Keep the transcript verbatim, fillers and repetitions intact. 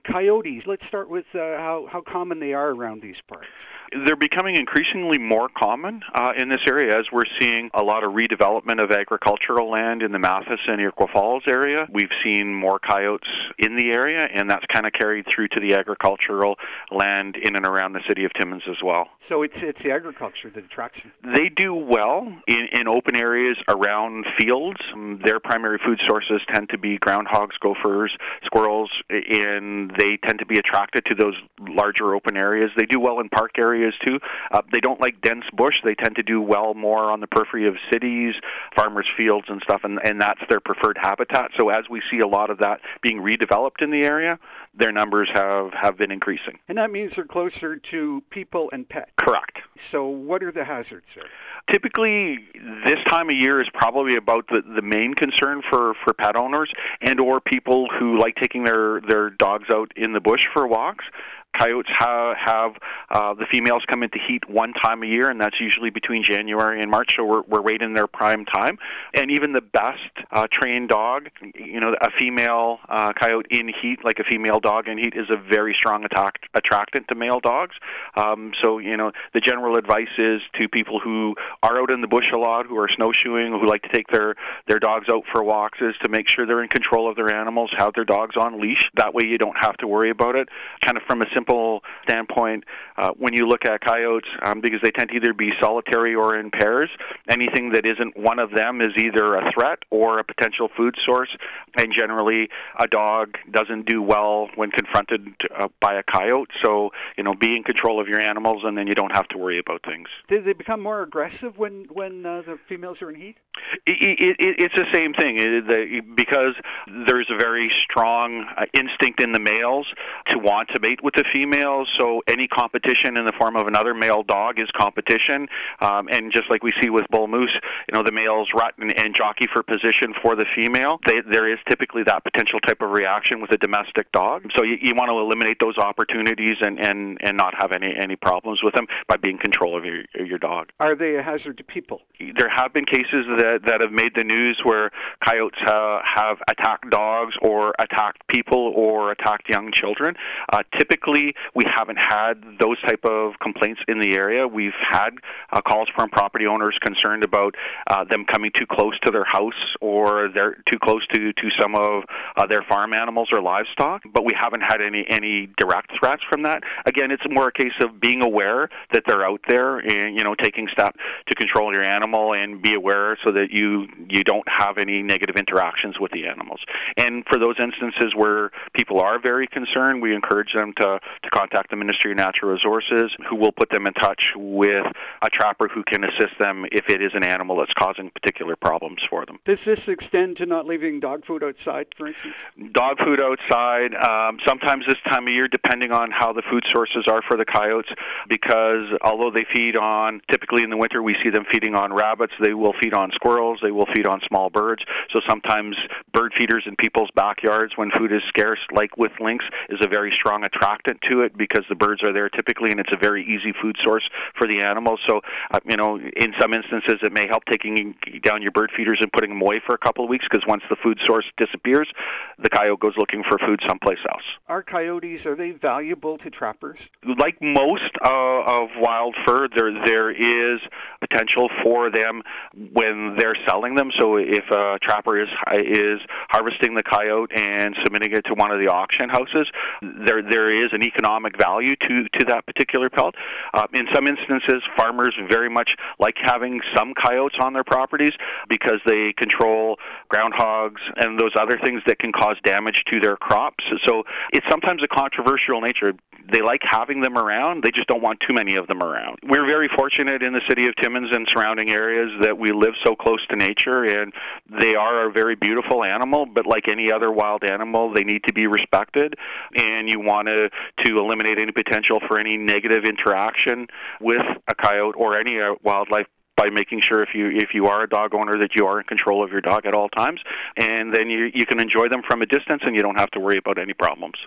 Coyotes, let's start with uh, how, how common they are around these parts. They're becoming increasingly more common uh, in this area as we're seeing a lot of redevelopment of agricultural land in the Mathis and Iroquois Falls area. We've seen more coyotes in the area, and that's kind of carried through to the agricultural land in and around the city of Timmins as well. So it's it's the agriculture that attracts them. They do well in, in open areas around fields. Um, their primary food sources tend to be groundhogs, gophers, squirrels, and they tend to be attracted to those larger open areas. They do well in park areas too. Uh, they don't like dense bush. They tend to do well more on the periphery of cities, farmers' fields and stuff, and, and that's their preferred habitat. So as we see a lot of that being redeveloped in the area, their numbers have, have been increasing. And that means they're closer to people and pets. Correct. So what are the hazards there? Typically, this time of year is probably about the, the main concern for, for pet owners and or people who like taking their, their dogs out in the bush for walks. Coyotes ha- have uh, the females come into heat one time a year, and that's usually between January and March, so we're, we're right in their prime time. And even the best uh, trained dog, you know, a female uh, coyote in heat, like a female dog in heat, is a very strong attack- attractant to male dogs. Um, so, you know, the general advice is to people who are out in the bush a lot, who are snowshoeing, who like to take their, their dogs out for walks, is to make sure they're in control of their animals, have their dogs on leash. That way you don't have to worry about it. Kind of from a simple standpoint, uh, when you look at coyotes, um, because they tend to either be solitary or in pairs, anything that isn't one of them is either a threat or a potential food source, and generally a dog doesn't do well when confronted uh, by a coyote. So, you know, be in control of your animals, and then you don't have to worry about things. Do they become more aggressive when, when uh, the females are in heat? It, it, it, it's the same thing, it, the, because there's a very strong uh, instinct in the males to want to mate with the females, so any competition in the form of another male dog is competition, um, and just like we see with bull moose, you know, the males rut and, and jockey for position for the female. They, there is typically that potential type of reaction with a domestic dog, so you, you want to eliminate those opportunities and, and, and not have any, any problems with them by being in control of your, your dog. Are they a hazard to people? There have been cases that, that have made the news where coyotes uh, have attacked dogs or attacked people or attacked young children. Uh, typically, we haven't had those type of complaints in the area. We've had uh, calls from property owners concerned about uh, them coming too close to their house or they're too close to, to some of uh, their farm animals or livestock, but we haven't had any, any direct threats from that. Again, it's more a case of being aware that they're out there and, you know, taking steps to control your animal and be aware so that you, you don't have any negative interactions with the animals. And for those instances where people are very concerned, we encourage them to, to contact the Ministry of Natural Resources, who will put them in touch with a trapper who can assist them if it is an animal that's causing particular problems for them. Does this extend to not leaving dog food outside, for instance? Dog food outside, um, sometimes this time of year, depending on how the food sources are for the coyotes, because although they feed on, typically in the winter we see them feeding on rabbits, they will feed on squirrels, they will feed on small birds, so sometimes bird feeders in people's backyards when food is scarce, like with lynx, is a very strong attractant to it because the birds are there typically and it's a very easy food source for the animals. So, uh, you know, in some instances it may help taking down your bird feeders and putting them away for a couple of weeks, because once the food source disappears, the coyote goes looking for food someplace else. Are coyotes, are they valuable to trappers? Like most uh, of wild fur, there there is potential for them when they're selling them. So if a trapper is is harvesting the coyote and submitting it to one of the auction houses, there there is an economic value to, to that particular pelt. Uh, in some instances, farmers very much like having some coyotes on their properties because they control groundhogs and those other things that can cause damage to their crops. So it's sometimes a controversial nature. They like having them around, they just don't want too many of them around. We're very fortunate in the city of Timmins and surrounding areas that we live so close to nature, and they are a very beautiful animal, but like any other wild animal, they need to be respected, and you want to, to eliminate any potential for any negative interaction with a coyote or any uh, wildlife by making sure if you if you are a dog owner that you are in control of your dog at all times, and then you, you can enjoy them from a distance and you don't have to worry about any problems.